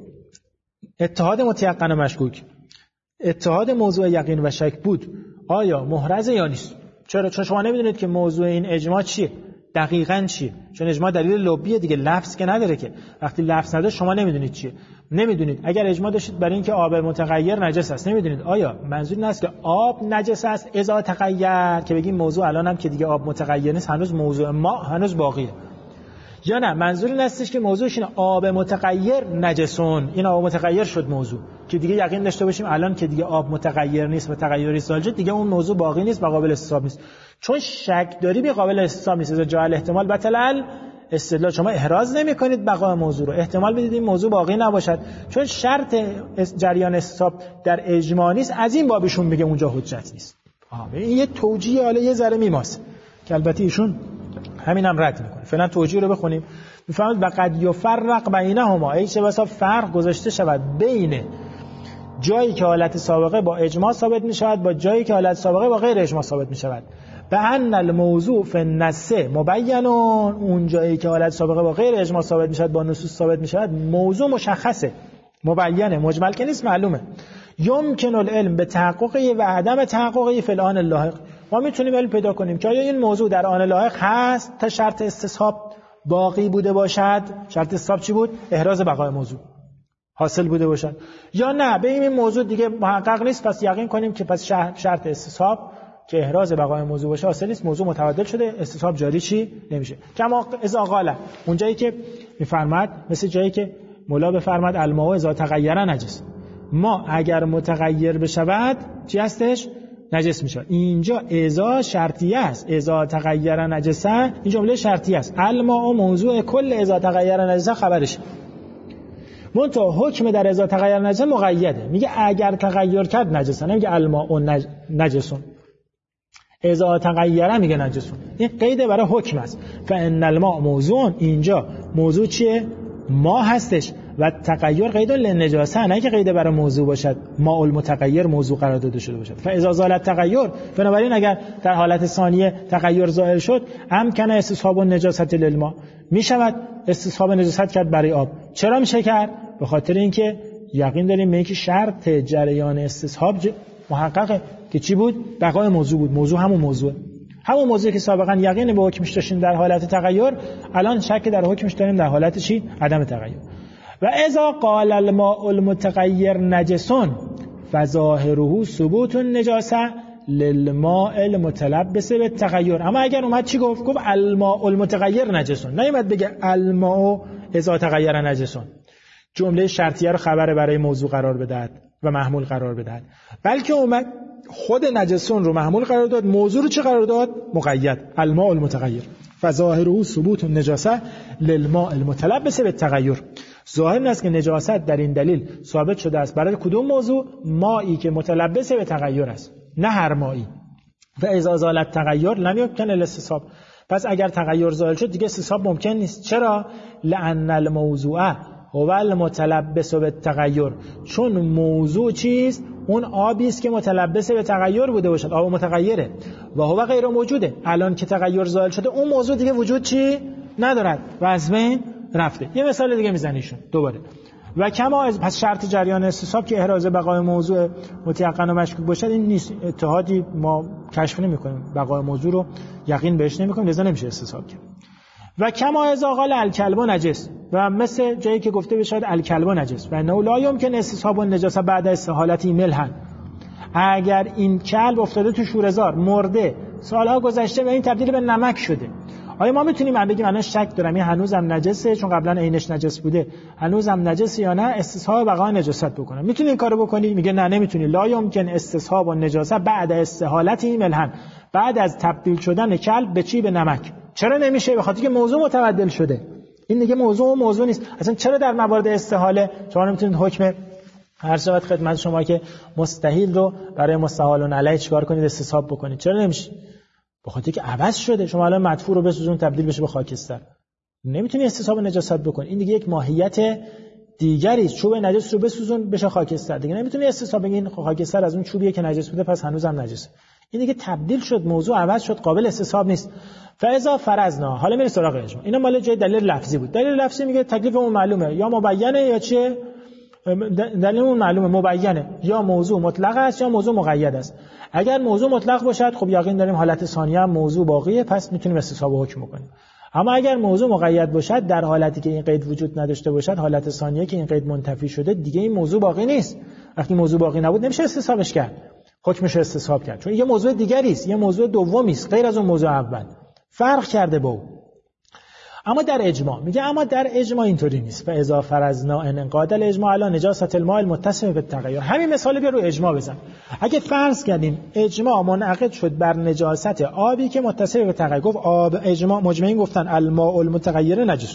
اتحاد متیقن و مشکوک، اتحاد موضوع یقین و شک بود، آیا محرزه یا نیست؟ چرا؟ چون شما نمیدونید که موضوع این اجماع چیه، دقیقاً چیه، چون اجماع دلیل لبیه دیگه، لفظ که نداره که. وقتی لفظ نداره شما نمیدونید چیه، نمیدونید. اگر اجماع داشتید برای اینکه آب متغیر نجس است، نمیدونید آیا منظور این است که آب نجس است اذا تغیر، که بگیم موضوع الان هم که دیگه آب متغیر نیست هنوز موضوع ما هنوز باقیه، یا نه منظور این استش که موضوعش اینه آب متغیر نجسون، این آب متغیر شد موضوع که دیگه یقین داشته باشیم الان که دیگه آب متغیر نیست و تغیری سالجه دیگه اون موضوع باقی نیست و قابل استصحاب نیست. چون شک داری به قابل استصحاب نیست، از جهل احتمال بطل استدلال، شما احراز نمی کنید بقای موضوع رو، احتمال بدید این موضوع باقی نباشد، چون شرط جریان استصحاب در اجماع نیست، از این بابشون میگه اونجا حجت نیست. این یه توجیه حالا یه ذره میماسه که البته ایشون همین هم رد میکنه. فعلا توجیه رو بخونیم. میفهمید وقد یفرق بینهما، ای چه بسا فرق گذاشته شود بین جایی که حالت سابقه با اجماع ثابت می شود با جایی که حالت سابقه با غیر اجماع ثابت می شود. به ان الموضوع فی النص مبین، اون جایی که حالت سابقه با غیر اجماع ثابت می شود با نصوص ثابت می شود موضوع مشخصه، مبینه، مجمل که نیست، معلومه. یمکن العلم به تحققی و عدم تحققی فی الآن اللاحق. ما میتونیم علم پیدا کنیم که آیا این موضوع در آن لاحق هست تا شرط استصحاب باقی بوده باشد. شرط استصحاب چی بود؟ احراز بقای موضوع حاصل بوده باشد، یا نه به این موضوع دیگه محقق نیست، پس یقین کنیم که پس شرط استصحاب که احراز بقای موضوع باشه حاصل نیست، موضوع متبدل شده، استصحاب جاری چی نمیشه. کما اذا قال، اون جایی که میفرماد، مثل جایی که مولا بفرماد الماء اذا تغیر نجس، ما اگر متغیر بشود چی هستش؟ نجس میشه. اینجا اذا شرطیه است، اذا تغیر نجسه، این جمله شرطیه است. الماء موضوع کل اذا تغیر نجسه خبرش. منتها حکم در اذا تغیر نجسه مقیده، میگه اگر تغیر کرد نجسه، نمیگه الماء نجسون. اذا تغیر میگه نجسون. این قید برای حکم است. فان الماء موضوع، اینجا موضوع چیه؟ ما هستش و تغییر قید للنجاسه، نه که قید برای موضوع باشد، ماء المتغیر موضوع قرار داده شده باشد. فاذا زال التغیر، بنابراین اگر در حالت ثانیه تغییر ظاهر شد، امکن استصحاب النجاست للماء، میشود استصحاب نجاست کرد برای آب. چرا میشه کرد؟ به خاطر اینکه یقین داریم به اینکه شرط جریان استصحاب محققه که چی بود؟ بقای موضوع بود. موضوع همون موضوعی که سابقا یقین به حکمش داشتیم در حالت تغییر، الان شک در حکمش داریم در حالت چی؟ عدم تغییر. و اذا قال الماء المتغیر نجسون فظاهره ثبوت النجاسه للماء المتلبس بالتغیر. اما اگر اومد چی گفت؟ گفت الماء المتغیر نجسون، نیومد بگه الماء اذا تغیر نجسون، جمله شرطیه رو خبر برای موضوع قرار بدهد و محمول قرار بدهد، بلکه اومد خود نجسون رو محمول قرار داد، موضوع رو چه قرار داد؟ مقید، الماء المتغیر. فظاهره ثبوت النجاسه للماء المتلبس بالتغیر. ظاهر این است که نجاست در این دلیل ثابت شده است برای کدوم موضوع؟ مایی که متلبس به تغییر است، نه هر مایی. و اذا زال التغیر لم یمکن الاستصحاب، پس اگر تغییر زائل شد دیگه استصحاب ممکن نیست. چرا؟ لأن الموضوع هو المتلبس بالتغیر، چون موضوع چیست؟ اون آبی است که متلبس به تغییر بوده باشد، آب متغیره و هو غیر موجوده. الان که تغییر زائل شده اون موضوع دیگه وجود چی ندارد و از بین رفته. یه مثال دیگه میزنیشون دوباره. و کما از پس شرط جریان استصحاب که احراز بقای موضوع متيقن و مشکوک باشد، این نیست، اتحادی ما کشف نمی‌کنیم، بقای موضوع رو یقین بهش نمی‌کنیم، لذا نمیشه استصحاب کرد. و کما اذا قال الکلب نجس، و مثل جایی که گفته بشد الکلب نجس و انه لا یمکن استصحاب النجاسه بعد استحالتی ملحن، اگر این کلب افتاده تو شوره‌زار مرده، سالها گذشته و این تبدیل به نمک شده، آیا ما میتونیم بگیم الان شک دارم این هنوزم نجسه چون قبلا عینش نجس بوده، هنوزم نجسه یا نه، استصحاب بقای نجاست بکنم؟ میتونی این کارو بکنی؟ میگه نه نمیتونی. لا یمکن استصحاب النجاسه بعد استحالتی ملحن، بعد از تبدیل شدن کلب به چی؟ به نمک. چرا نمیشه؟ به خاطر که موضوع متبدل شده. این دیگه موضوع نیست. اصلا چرا در موارد استحاله شما نمیتونید حکم هر شود خدمت شما که مستحیل رو برای مستحال علیه چیکار کنید؟ استصحاب بکنید. چرا نمیشه؟ به خاطر که عوض شده. شما الان مدفوع رو بسوزون تبدیل بشه به خاکستر، نمیتونی استصحاب نجاست بکنی. این دیگه یک ماهیت دیگری است. چوب نجس رو بسوزون بشه خاکستر، دیگه نمیتونی استصحاب بگین خاکستر از اون چوبیه که نجس بوده پس هنوزم نجسه. این دیگه تبدیل شد، موضوع عوض شد، قابل استصحاب نیست. فاذا فرضنا، حالا میره سراغ اجماع. اینا مال جای دلیل لفظی بود. دلیل لفظی میگه تکلیفمون معلومه، یا مبینه یا چیه؟ دلیلمون معلومه، مبینه، یا موضوع مطلق است یا موضوع مقید است. اگر موضوع مطلق باشد خب یقین داریم حالت ثانیه هم موضوع باقیه، پس میتونیم استصحاب و حکم کنیم. اما اگر موضوع مقید باشد، در حالتی که این قید وجود نداشته باشد، حالت ثانیه که این قید منتفی شده، دیگه این موضوع باقی نیست. وقتی موضوع باقی نبود نمیشه استصحابش کرد، حکمش استصحاب کرد، چون یه موضوع دیگری است، یه موضوع دومی است غیر از اون موضوع اول، فرق کرده با اون. اما در اجماع میگه، اما در اجماع اینطوری نیست. فاذا فرضنا ان انقاد الاجماع علی نجاست الماء المتصف بالتغیر. همین مثال بیا رو اجماع بزن. اگه فرض کردیم اجماع منعقد شد بر نجاست آبی که متصف به تغییر، گفت آب، اجماع مجمعین گفتن الماء المتغیر نجس.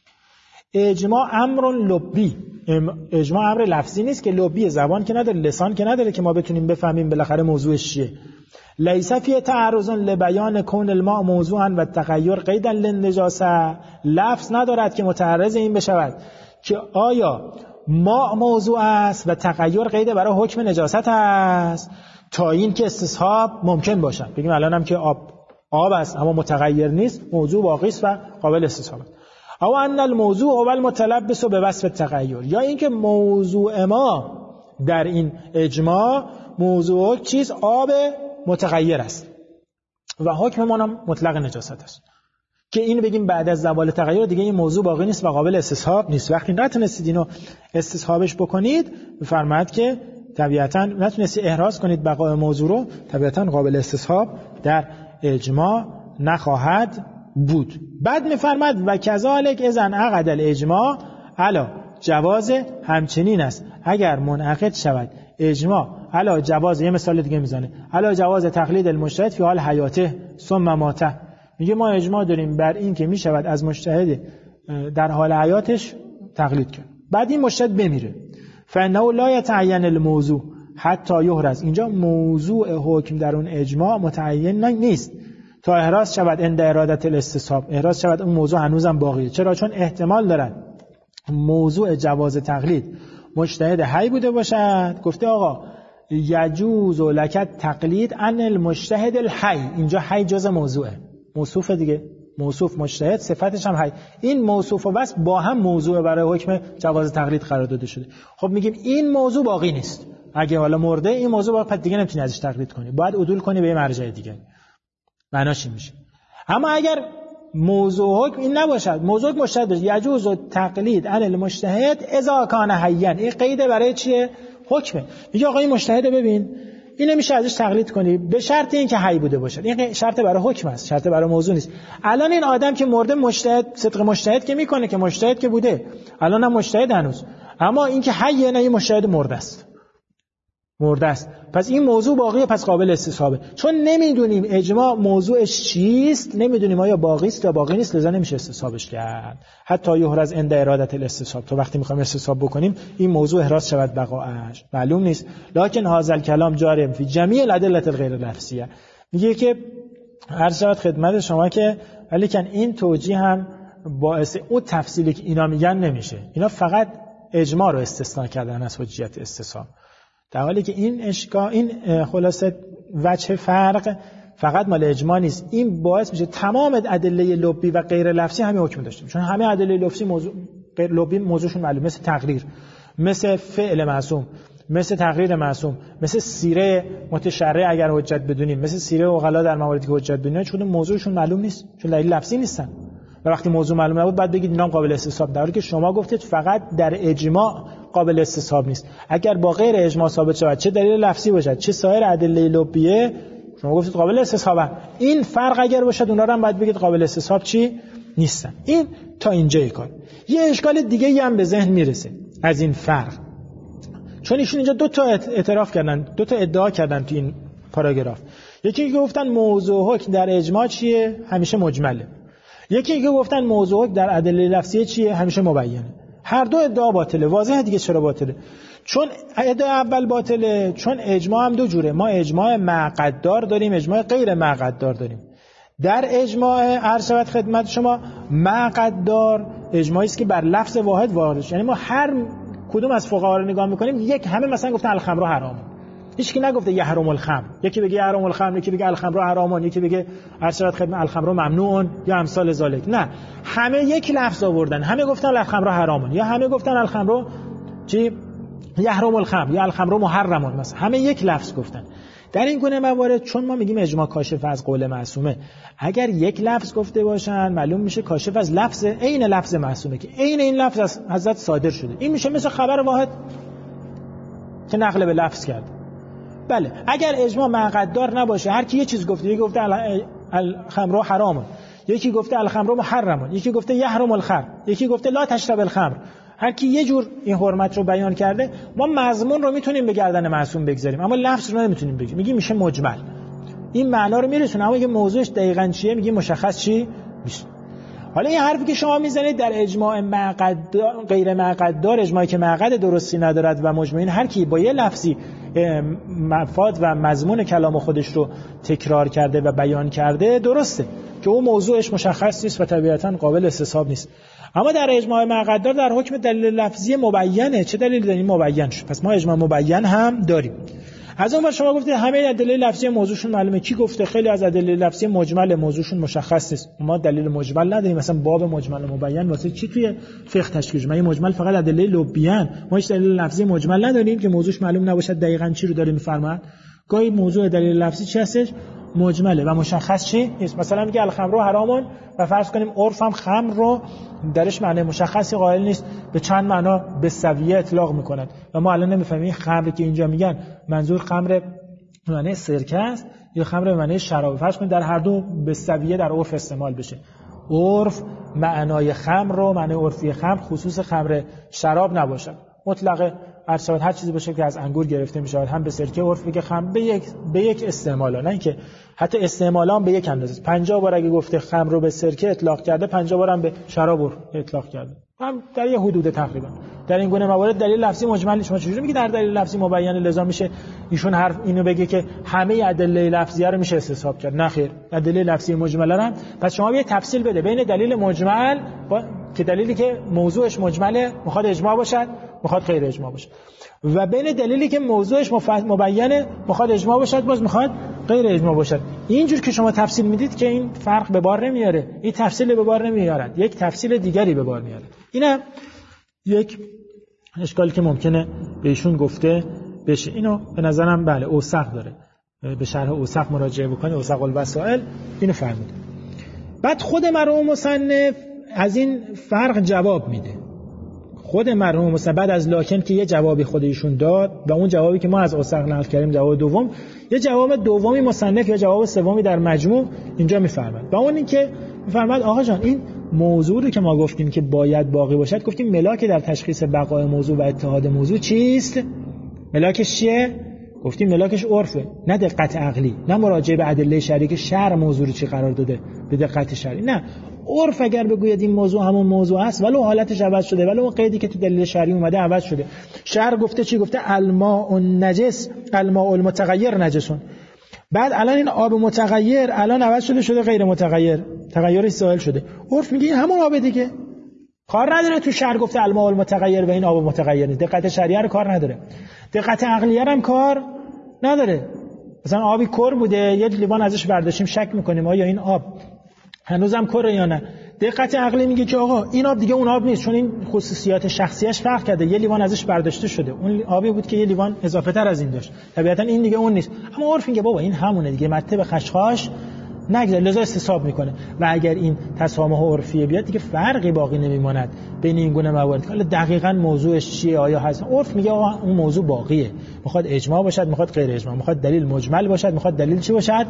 اجماع امر لبی، اجماع امر لفظی نیست که لبی، زبان که نداره، لسان که نداره که ما بتونیم بفهمیم بالاخره موضوعش چیه. لیس فی تعرض لبیان کون الماء موضوعا و تغیر قیدا للنجاسه، لفظ ندارد که متعرض این بشود که آیا ما موضوع است و تغییر قید برای حکم نجاست است تا این که استصحاب ممکن باشد. بگیم الان هم که آب است اما متغیر نیست، موضوع باقی است و قابل استصحاب است. او ان الموضوع هو المتلبس به وصف التغیر، یا اینکه موضوع ما در این اجماع موضوع چیز آب متغیر است و حکم ما هم مطلق نجاست است، که اینو بگیم بعد از زوال تغییر دیگه این موضوع باقی نیست و قابل استصحاب نیست. وقتی نتونستید اینو استصحابش بکنید بفرمایید که طبیعتاً نتونستید احراز کنید بقای موضوع رو، طبیعتاً قابل استصحاب در اجماع نخواهد بود. بعد میفرماد و کذالک اذن عقد الاجماع علی جواز، همچنین است اگر منعقد شود اجماع علی جواز، یه مثال دیگه میزنه، علی جواز تقلید المجتهد فی حال حیاته ثم ماته. میگه ما اجماع داریم بر این که میشود از مجتهد در حال حیاتش تقلید کرد، بعد این مجتهد بمیره، فانه لا یتعین الموضوع حتی یحرز. اینجا موضوع حکم در اون اجماع متعین نیست تا احراز شود عند ارادت الاستصحاب، احراز شود اون موضوع هنوزم باقیه. چرا؟ چون احتمال دارد موضوع جواز تقلید مجتهد حی بوده باشد. گفته آقا یجوز لک تقلید عن المجتهد الحی، اینجا حی جز موضوعه، موصوف دیگه، موصوف مجتهد صفتش هم حی، این موصوف و بس با هم موضوع برای حکم جواز تقلید قرار داده شده. خب میگیم این موضوع باقی نیست، اگه حالا مرده این موضوع باقی، پس دیگه نمیتونی ازش تقلید کنی، باید عدول کنی به یه مرجع دیگه. معناش این میشه. اما اگر موضوع حکم این نباشد، موضوع مجتهد یجوز تقلید عن المجتهد اذا کان حیا، این قید برای چیه؟ حکمه. میگه آقا این مجتهد ببین اینو میشه ازش تقلید کنی به شرط اینکه حی بوده باشد. این شرط برای حکم است، شرط برای موضوع نیست. الان این آدم که مرده مجتهد صدق مجتهد که میکنه که مجتهد که بوده، الان هم مجتهد هنوز، اما این که حیه نه، این مجتهد مرده است، مرده است. پس این موضوع باقیه، پس قابل استصحابه. چون نمیدونیم اجماع موضوعش چیست، نمیدونیم آیا باقی است یا باقی نیست، لذا نمیشه استصحابش کرد. حتی یحرز عند ارادت الاستصحاب، تو وقتی میخوایم استصحاب بکنیم این موضوع احراز شود بقاش معلوم نیست. لکن هذا الکلام جاری فی جمیع الادله الغیر لفظیه. میگه که عرض شود خدمت شما که ولیکن این توجیه هم باعث اون تفصیلی که اینا میگن نمیشه. اینا فقط اجماع رو استثناء کردن از حجیت استصحاب، در حالی که این اشکال، این خلاصه وجه فرق فقط مال اجماع نیست. این باعث میشه تمام ادله لفظی و غیر لفظی همین حکم داشته، چون همه ادله لفظی موضوع غیر لفظی موضوعشون معلومه، مثل تقریر، مثل فعل معصوم، مثل تقریر معصوم، مثل سیره متشرع اگر حجت بدونیم، مثل سیره عقلا در مواردی که حجت بدونیم، چون موضوعشون معلوم نیست، چون دلیل لفظی نیستن. و وقتی موضوع معلوم نبود بعد بگید اینا قابل استصحاب، در حالی که شما گفتید فقط در اجماع قابل استصحاب نیست. اگر با غیر اجماع ثابت شود، چه دلیل لفظی باشد چه سایر ادله لفظیه، شما گفتید قابل استصحابه. این فرق اگر باشد اونا رو هم باید بگید قابل استصحاب چی نیستن. این تا اینجای کار. یه اشکال دیگه هم به ذهن میرسه از این فرق، چون ایشون اینجا دو تا اعتراف کردن، دو تا ادعا کردن تو این پاراگراف. یکی که گفتن موضوع حکم در اجماع چیه؟ همیشه مجمله. یکی که گفتن موضوع در ادله لفظیه چیه؟ همیشه مبینه. هر دو ادعا باطله. واضحه دیگه چرا باطله؟ چون ادعا اول باطله، چون اجماع هم دو جوره. ما اجماع معقددار داریم، اجماع غیر معقددار داریم. در اجماع عرض شود خدمت شما معقددار اجماعی است که بر لفظ واحد وارد شد. یعنی ما هر کدوم از فقها رو نگاه می‌کنیم، یک همه مثلا گفتن الخمر حرام، هیچ کی نگفته یحرم الخمر. یکی بگه یحرم الخمر، یکی بگه الخمر حرام، یکی بگه عرض شود خدمت الخمر ممنوع یا امثال ذالک. نه، همه یک لفظ آوردن، همه گفتن الخمر حرام، یا همه گفتن الخمر چی یحرم الخمر یا الخمر محرم، مثلا همه یک لفظ گفتن. در این گونه موارد چون ما میگیم اجماع کاشف از قول معصومه، اگر یک لفظ گفته باشن معلوم میشه کاشف از لفظ عین لفظ معصومه که عین این لفظ از حضرت صادر شده. این میشه مثل خبر واحد که نقل به لفظ کرد. بله، اگر اجماع معقددار نباشه، هر کی یه چیز گفته، یکی گفته الخمر حرام، یکی گفته الخمر محرم، یکی گفته یحرم الخمر، یکی گفته لا تشرب الخمر، هر کی یه جور این حرمت رو بیان کرده، ما مضمون رو میتونیم به گردن معصوم بگذاریم اما لفظ رو نمیتونیم بگیم. میگیم میشه مجمل، این معنا رو میرسونه، اما اگه موضوعش دقیقاً چیه میگیم مشخص چی میشه. حالا این حرفی که شما میزنید در اجماع معقددار غیر معقددار، اجماعی که معقد درستی ندارد و مجمعین هر کی با یه لفظی مفاد و مضمون کلام خودش رو تکرار کرده و بیان کرده درسته، که اون موضوعش مشخص نیست و طبیعتاً قابل استصحاب نیست. اما در اجماع مقدار در حکم دلیل لفظی مبینه. چه دلیلی داریم؟ مبین شد. پس ما اجماع مبین هم داریم. از اون ور شما گفتید همه ادله لفظی موضوعشون معلومه. کی گفته؟ خیلی از ادله لفظی مجمل موضوعشون مشخص نیست. ما دلیل مجمل نداریم. مثلا باب مجمل و مبین واسه چی توی فقه تشکیل شده؟ مجمل فقط ادله لبیان. ما هیچ دلیل لفظی مجمل نداریم که موضوعش معلوم نباشه دقیقاً چی رو داره میفرماد. گاهی موضوع دلیل لفظی چی هستش؟ مجمله و مشخص چی نیست. مثلا میگه الخمر حرامون و فرض کنیم عرف هم خمر رو درش معنی مشخصی قائل نیست، به چند معنا به سویه اطلاق میکنن و ما الان نمیفهمیم خمر که اینجا میگن منظور خمر معنی سرکه است یا خمر معنی شراب. فرض کنیم در هر دو به سویه در عرف استعمال بشه. عرف معنای خمر رو معنی عرفی خمر خصوص خمر شراب نباشه، مطلقه هر چیزی باشه که از انگور گرفته میشه، هم به سرکه عرف بگه خمر به یک استعمالا، نه اینکه حتی استعمالا هم به یک اندازه. 50 بار اگه گفته خمر رو به سرکه اطلاق کرده 50 بار هم به شراب اطلاق کرده، هم در یه حدود تقریبا. در این گونه موارد دلیل لفظی مجمل شما چجوری میگی در دلیل لفظی مبین لزوم میشه ایشون حرف اینو بگه که همه ادله لفظیه رو میشه استصحاب کرد؟ نه خیر، ادله لفظی مجمله هم. پس شما یه تفصیل بده بین دلیل مجمل که دلیلی که موضوعش مجمله میخواد اجماع باشد، میخواد غیر اجماع باشد، و بین دلیلی که موضوعش مبینه میخواد اجماع باشد باز میخواد غیر اجماع باشد. اینجور که شما تفصیل میدید که این فرق به بار نمیاره، این تفصیل به بار نمیارد، یک تفصیل دیگری به بار میاره. اینم یک اشکالی که ممکنه بهشون گفته بشه. اینو به نظرم بله اوثق داره، به شرح اوثق مراجعه بکنید، اوثق الوسائل اینو فرموده. بعد خود مرحوم مصنف از این فرق جواب میده. خود مرحوم مصنف بعد از لاکن که یه جوابی خودشون داد و اون جوابی که ما از اوثق نقل کردیم جواب دوم، یه جواب دومی مصنف یا جواب سومی در مجموع اینجا میفرماد. و اون این که میفرماد آقا جان این موضوع رو که ما گفتیم که باید باقی باشد، گفتیم ملاک در تشخیص بقای موضوع و اتحاد موضوع چیست؟ ملاکش چیه؟ گفتیم ملاکش عرفه، نه دقت عقلی، نه مراجعه به ادله شرعی که شرع موضوع رو چی قرار داده به دقت شرعی. نه، عرف اگر بگوید این موضوع همون موضوع است ولو حالتش عوض شده، ولو اون قیدی که تو دلیل شرعی اومده عوض شده. شرع گفته چی؟ گفته الماء النجس الماء المتغیر نجسون. بعد الان این آب متغیر الان عوض شده غیر متغیر، تغیرش ظاهر شده. عرف میگه همون آب دیگه، کار نداره تو شرع گفته الماء المتغیر و این آب متغیر نیست. دقت شرعیه رو کار نداره، دقت عقلیه هم کار نداره. مثلا آبی کر بوده، یه لیوان ازش برداشتیم، شک میکنیم آیا این آب هنوزم کره یا نه. دقت عقلی میگه که آقا این آب دیگه اون آب نیست، چون این خصوصیات شخصیش فرق کرده، یه لیوان ازش برداشته شده، اون آبی بود که یه لیوان اضافه تر از این داشت، طبیعتا این دیگه اون نیست. اما عرف میگه بابا این همونه دیگه، مته به خشخاش نگذره، لذا استصحاب میکنه. و اگر این تسامح عرفی بیاد دیگه فرقی باقی نمیماند بین این گونه موارد. حالا دقیقاً موضوعش چیه، آیا هست؟ عرف میگه آقا اون موضوع باقیه، میخواد اجماع باشد، میخواد غیر اجماع، میخواد دلیل مجمل باشد، میخواد دلیل چی باشد؟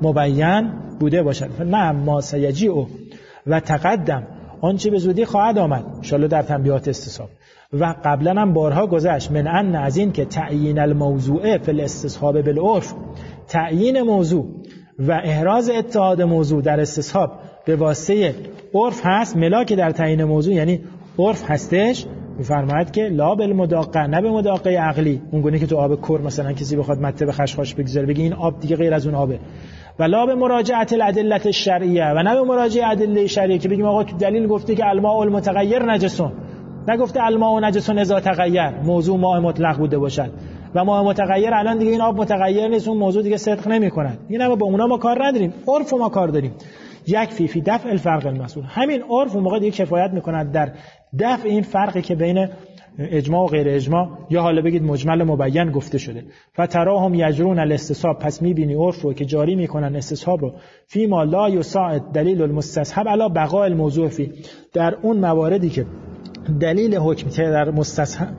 مبین بوده باشد. نه ما سیجیء و تقدم، آنچه به زودی خواهد آمد ان شاءالله در تنبیهات استصحاب و قبلا هم بارها گذشت، من ان از این که تعیین الموضوع فی الاستصحاب بالعرف، تعیین موضوع و احراز اتحاد موضوع در استصحاب به واسطه عرف هست. ملاک در تعیین موضوع یعنی عرف هستش. می‌فرماید که لا بالمداقه، نه به مداقه عقلی، اون گونه که تو آب کر مثلا کسی بخواد مته به خشخاش بگذاره بگی این آب دیگه غیر از اون آبه، و لا به مراجعه الادله الشرعیه، و نه به مراجعه ادله شرعی که بگیم آقا تو دلیل گفته که الماء المتغیر نجسون، نگفته الماء نجسون اذا تغیر، موضوع ماء مطلق بوده باشد و ماء متغیر الان دیگه این آب متغیر نیست، اون موضوع دیگه صدق نمی‌کند. اینا با اونا ما کار نداریم، عرف ما کار داریم. یک فی دفع الفرق المسئول، همین عرف اون موقع دیگه کفایت می‌کند در دفع این فرقی که بین اجماع و غیر اجماع یا حالا بگید مجمل مبین گفته شده. فتراهم یجرون الاستصحاب، پس می‌بینی عرف رو که جاری می‌کنن استصحاب رو فی ما لا یساعد دلیل المستصحب علی بقاء الموضوع فی، در اون مواردی که دلیل حکم در مستصحب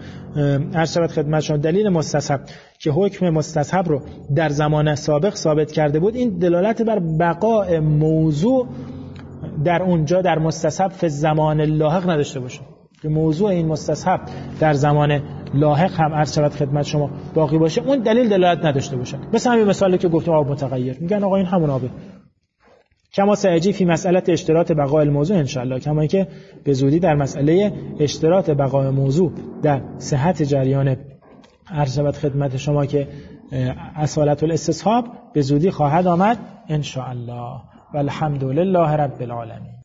ارشد خدمت شما، دلیل مستصحب که حکم مستصحب رو در زمان سابق ثابت کرده بود، این دلالت بر بقاء موضوع در اونجا در مستصحب فی زمان لاحق نداشته باشه، که موضوع این مستصحب در زمان لاحق هم ارشد خدمت شما باقی باشه، اون دلیل دلالت نداشته باشه. مثلا همین مثالی که گفتم آب متغیر، میگن آقا این همون آبه. کما سیجی فی مسئله اشتراط بقاء الموضوع ان شاء الله، کما که به زودی در مسئله اشتراط بقاء موضوع در صحت جریان ارشد خدمت شما که اصالت الاستصحاب به زودی خواهد آمد ان شاء الله. و الحمد لله رب العالمین.